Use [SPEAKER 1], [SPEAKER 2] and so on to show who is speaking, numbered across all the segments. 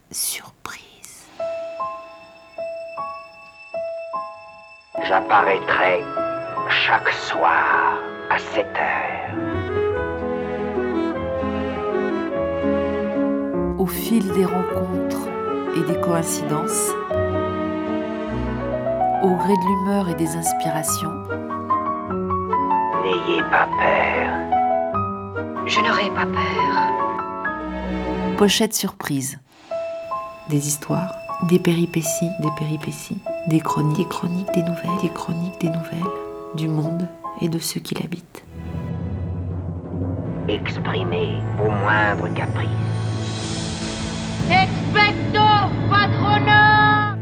[SPEAKER 1] surprise.
[SPEAKER 2] J'apparaîtrai chaque soir à 7 heures.
[SPEAKER 1] Au fil des rencontres et des coïncidences, au gré de l'humeur et des inspirations,
[SPEAKER 2] N'ayez pas peur.
[SPEAKER 3] Je n'aurai pas peur.
[SPEAKER 1] Pochette surprise. Des histoires, des péripéties, des chroniques, des nouvelles, du monde et de ceux qui l'habitent.
[SPEAKER 2] Exprimez vos moindres caprices.
[SPEAKER 3] Expecto patronum!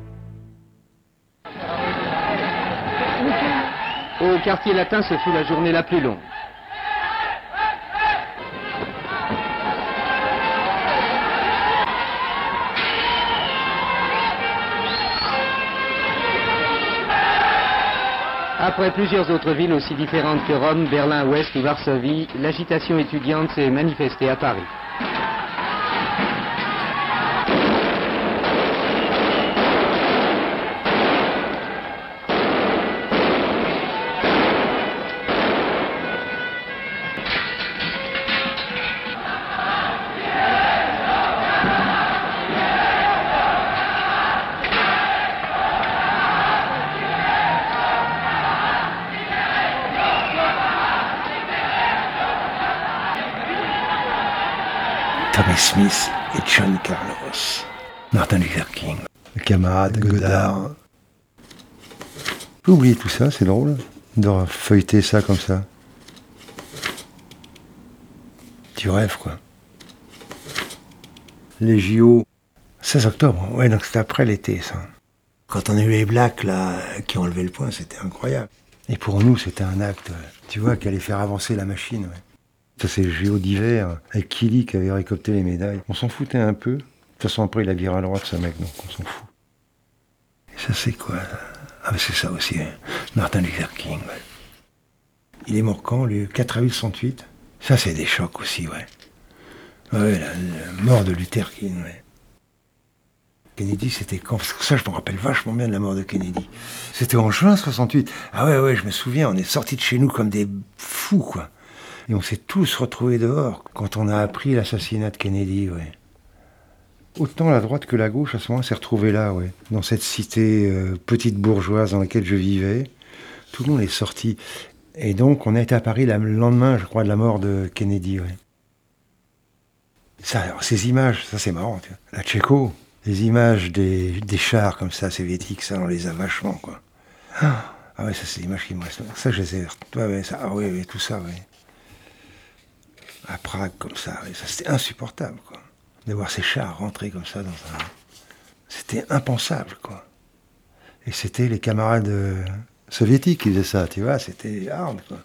[SPEAKER 4] Au quartier latin, ce fut la journée la plus longue. Après plusieurs autres villes aussi différentes que Rome, Berlin, Ouest ou Varsovie, l'agitation étudiante s'est manifestée à Paris.
[SPEAKER 5] Tommy Smith et John Carlos, Martin Luther King, le camarade Godard. J'ai oublié tout ça, c'est drôle de feuilleter ça comme ça. Tu rêves quoi. Les JO, 16 octobre, ouais, donc c'était après l'été ça. Quand on a eu les Blacks là, qui ont levé le poing, c'était incroyable. Et pour nous, c'était un acte, tu vois, qui allait faire avancer la machine. Ouais. Ça, c'est le JO d'hiver, avec Killy qui avait récolté les médailles. On s'en foutait un peu. De toute façon, après, il a viré à droite, ce mec, donc on s'en fout. Et ça, c'est quoi Ah, c'est ça aussi, hein. Martin Luther King, ouais. Il est mort quand, lui 4 avril 68. Ça, c'est des chocs aussi, ouais. Ouais, la mort de Luther King, ouais. Kennedy, c'était quand? Parce que ça, je me rappelle vachement bien de la mort de Kennedy. C'était en juin 68. Ah ouais, je me souviens, on est sortis de chez nous comme des fous, quoi. Et on s'est tous retrouvés dehors quand on a appris l'assassinat de Kennedy, ouais. Autant la droite que la gauche, à ce moment, s'est retrouvée là, ouais. Dans cette cité petite bourgeoise dans laquelle je vivais. Tout le monde est sorti. Et donc, on a été à Paris le lendemain, je crois, de la mort de Kennedy, ouais. Ça, alors, ces images, ça c'est marrant, tu vois. La Tchéco, les images des chars comme ça, soviétiques, ça, on les a vachement, quoi. Ah ouais, ça c'est des images qui me restent. Ça, je les ai... Ouais, ça, ah ouais, tout ça, ouais. À Prague, comme ça, ouais, ça c'était insupportable, quoi. De voir ces chars rentrer comme ça dans un... C'était impensable, quoi. Et c'était les camarades soviétiques qui faisaient ça, tu vois, c'était hard, quoi.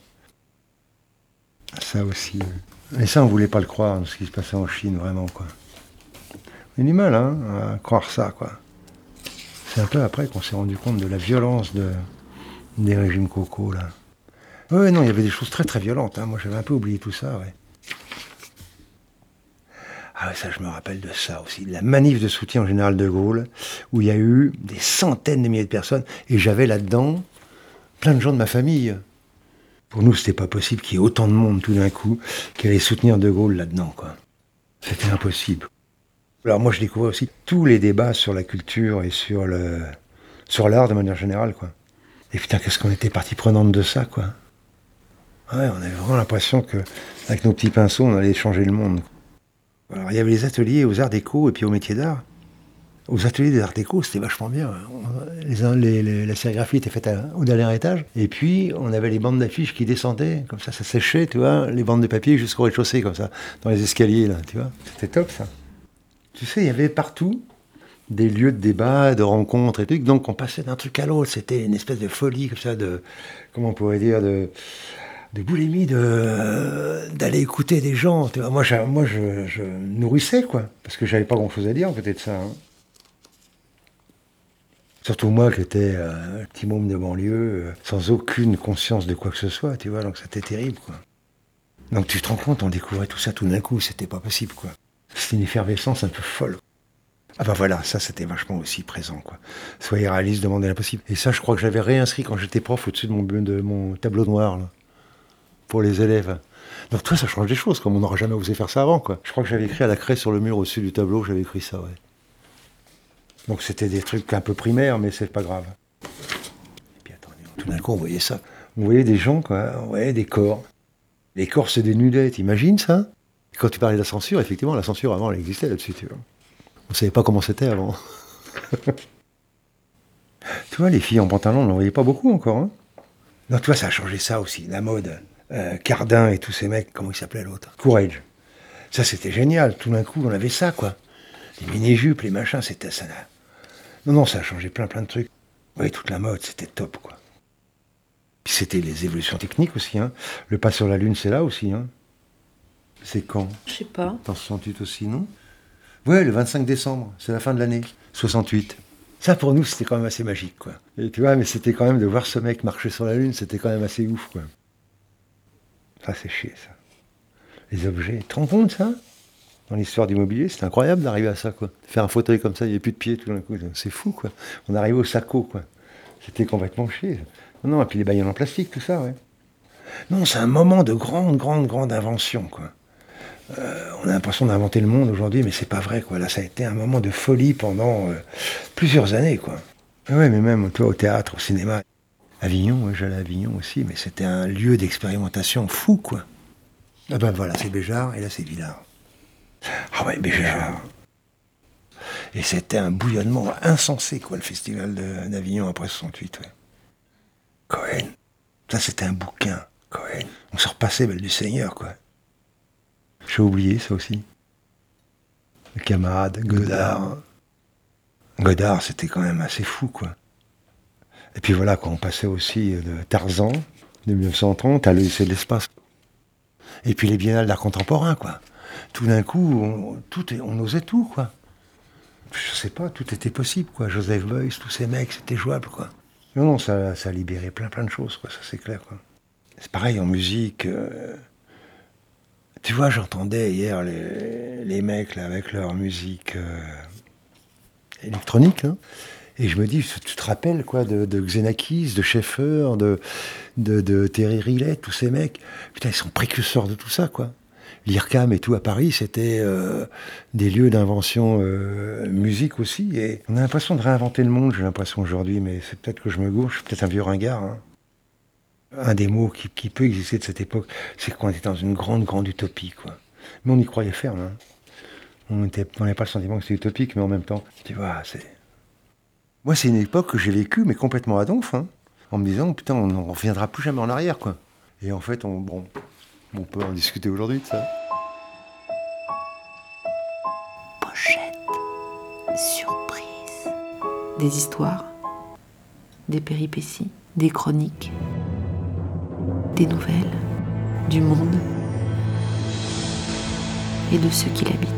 [SPEAKER 5] Ça aussi. Et ça, on voulait pas le croire, ce qui se passait en Chine, vraiment, quoi. On a du mal, hein, à croire ça, quoi. C'est un peu après qu'on s'est rendu compte de la violence des régimes cocos, là. Ouais, non, il y avait des choses très très violentes, hein. Moi, j'avais un peu oublié tout ça, ouais. Ah ouais, ça, je me rappelle de ça aussi. La manif de soutien au général de Gaulle, où il y a eu des centaines de milliers de personnes, et j'avais là-dedans plein de gens de ma famille. Pour nous, c'était pas possible qu'il y ait autant de monde tout d'un coup qui allait soutenir de Gaulle là-dedans, quoi. C'était impossible. Alors moi, je découvrais aussi tous les débats sur la culture et sur l'art de manière générale, quoi. Et putain, qu'est-ce qu'on était partie prenante de ça, quoi. Ouais, on avait vraiment l'impression que, avec nos petits pinceaux, on allait changer le monde. Alors, il y avait les ateliers aux arts déco et puis aux métiers d'art. Aux ateliers des arts déco, c'était vachement bien. La sérigraphie était faite au dernier étage. Et puis, on avait les bandes d'affiches qui descendaient. Comme ça séchait, tu vois, les bandes de papier jusqu'au rez-de-chaussée, comme ça, dans les escaliers, là, tu vois. C'était top, ça. Tu sais, il y avait partout des lieux de débat, de rencontres et tout. Donc, on passait d'un truc à l'autre. C'était une espèce de folie, comme ça, comment on pourrait dire, de boulimie, d'aller écouter des gens. Tu vois. Moi, je nourrissais, quoi. Parce que j'avais pas grand-chose à dire, peut-être ça, hein. Surtout moi qui étais un petit môme de banlieue, sans aucune conscience de quoi que ce soit, tu vois, donc c'était terrible, quoi. Donc tu te rends compte, on découvrait tout ça tout d'un coup, c'était pas possible, quoi. C'était une effervescence un peu folle. Ah bah voilà, ça c'était vachement aussi présent, quoi. Soyez réaliste, demandez l'impossible. Et ça, je crois que j'avais réinscrit quand j'étais prof au-dessus de mon tableau noir, là, pour les élèves. Donc toi, ça change des choses, comme on n'aurait jamais osé faire ça avant, quoi. Je crois que j'avais écrit à la craie sur le mur au-dessus du tableau, j'avais écrit ça, ouais. Donc c'était des trucs un peu primaires, mais c'est pas grave. Et puis attendez, tout d'un coup, on voyait ça. On voyait des gens, quoi, on voyait des corps. Les corps se dénudaient, t'imagines ça? Et quand tu parlais de la censure, effectivement, la censure avant, elle existait là-dessus, tu vois. On savait pas comment c'était avant. Tu vois, les filles en pantalon, on n'en voyait pas beaucoup encore. Hein. Non, tu vois, ça a changé ça aussi, la mode. Cardin et tous ces mecs, comment il s'appelait l'autre? Courage. Ça, c'était génial. Tout d'un coup, on avait ça, quoi. Les mini-jupes, les machins, c'était ça. Là. Non, ça a changé plein de trucs. Oui, toute la mode, c'était top, quoi. Puis c'était les évolutions techniques aussi. Hein. Le pas sur la Lune, c'est là aussi. Hein. C'est quand?
[SPEAKER 1] Je sais pas.
[SPEAKER 5] En 68 aussi, non? Ouais, le 25 décembre, c'est la fin de l'année, 68. Ça, pour nous, c'était quand même assez magique, quoi. Et tu vois, mais c'était quand même de voir ce mec marcher sur la Lune, c'était quand même assez ouf, quoi. Ça, c'est chier, ça. Les objets, tu te rends compte, ça? Dans l'histoire du mobilier, c'est incroyable d'arriver à ça, quoi. Faire un fauteuil comme ça, il n'y a plus de pieds, tout d'un coup, c'est fou, quoi. On arrivait au sacco, quoi. C'était complètement chier. Non, et puis les baïonnes en plastique, tout ça, ouais. Non, c'est un moment de grande invention, quoi. On a l'impression d'inventer le monde aujourd'hui, mais c'est pas vrai, quoi. Là, ça a été un moment de folie pendant plusieurs années, quoi. Ouais, mais même, toi, au théâtre, au cinéma. Avignon, ouais, j'allais à Avignon aussi, mais c'était un lieu d'expérimentation fou, quoi. Ah ben voilà, c'est Béjart, et là, c'est Villars. Ah ouais, Béjart. Et c'était un bouillonnement insensé, quoi, le festival d'Avignon après 68, ouais. Cohen. Ça, c'était un bouquin, Cohen. On se repassait Belle du Seigneur, quoi. J'ai oublié ça aussi. Le camarade, Godard. Godard, c'était quand même assez fou, quoi. Et puis voilà, quand on passait aussi de Tarzan, de 1930, à l'Odyssée de l'espace. Et puis les biennales d'art contemporain, quoi. Tout d'un coup, on osait tout, quoi. Je sais pas, tout était possible, quoi. Joseph Beuys, tous ces mecs, c'était jouable, quoi. Non, ça a libéré plein de choses, quoi, ça c'est clair, quoi. C'est pareil en musique... Tu vois, j'entendais hier les mecs là, avec leur musique électronique, hein, et je me dis, tu te rappelles quoi de Xenakis, de Schaeffer, de Terry Riley, tous ces mecs, putain, ils sont précurseurs de tout ça, quoi. L'IRCAM et tout à Paris, c'était des lieux d'invention musique aussi, et on a l'impression de réinventer le monde, j'ai l'impression aujourd'hui, mais c'est peut-être que je me gourre, je suis peut-être un vieux ringard, hein. Un des mots qui peut exister de cette époque, c'est qu'on était dans une grande utopie, quoi. Mais on y croyait ferme, hein. On n'avait pas le sentiment que c'était utopique, mais en même temps, tu vois, c'est... Moi, c'est une époque que j'ai vécue, mais complètement à donf, hein, en me disant, putain, on ne reviendra plus jamais en arrière, quoi. Et en fait, on peut en discuter aujourd'hui de ça.
[SPEAKER 1] Pochette. Surprise. Des histoires, des péripéties, des chroniques, des nouvelles, du monde et de ceux qui l'habitent.